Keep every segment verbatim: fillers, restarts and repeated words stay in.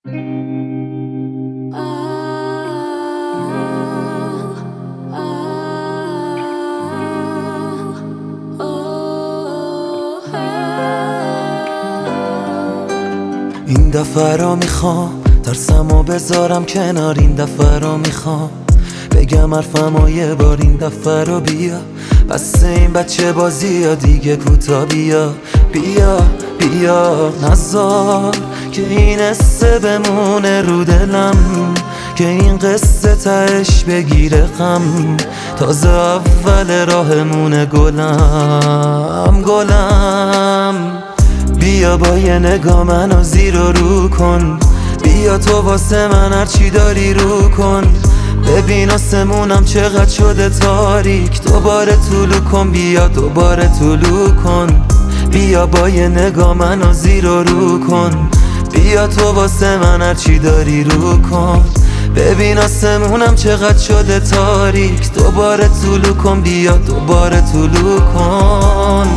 این دفعه رو میخوام ترسمو بذارم کنار، این دفعه رو میخوام بگم حرفمو یه بار، این دفعه رو بیا بس این بچه بازی ها دیگه کوتا، بیا بیا بیا نذار که این قصه بمونه رو دلم، که این قصه تهش بگیره غم، تازه اول راهمونه گلم گلم. بیا با یه نگاه منو زیر و رو کن، بیا تو واسه من هرچی داری رو کن، ببین آسمونم چقدر شده تاریک، دوباره طلوع کن، بیا دوباره طلوع کن، بیا با یه نگاه منو زیر و رو کن، بیا تو واسه من هرچی داری رو کن، ببین آسمونم چقدر شده تاریک، دوباره طلوع کن، بیا دوباره طلوع کن.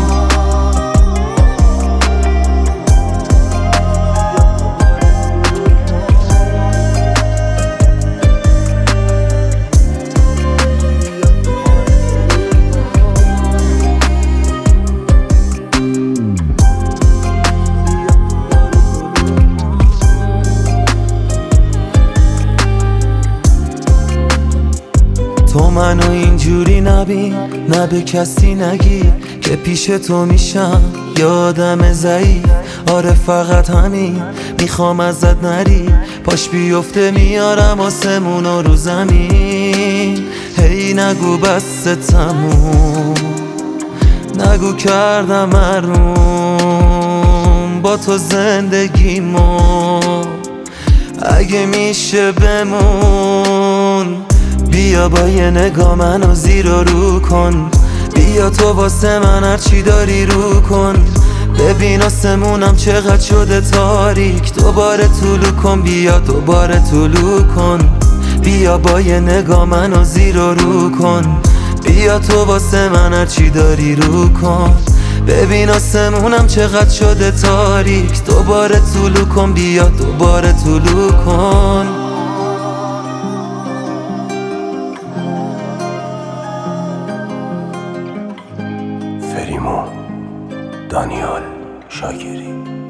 تو منو اینجوری نبین، نه به کسی نگی که پیش تو میشم یادم ضعیف، آره فقط همین میخوام ازت نری، پاش بیفته میارم آسمونو رو زمین، هی نگو بس تموم، نگو کردم حروم با تو زندگیمو، اگه میشه بمون، بیا با یه نگاه منو زیر و رو کن، بیا تو واسه من هرچی داری رو کن، ببین آسمونم چقدر شده تاریک، دوباره طلوع کن، بیا دوباره طلوع کن، بیا با یه نگاه منو زیر و رو کن، بیا تو واسه من هرچی داری رو کن، ببین آسمونم چقدر شده تاریک، دوباره طلوع کن، بیا دوباره طلوع کن. فریمون دانیال شاگری.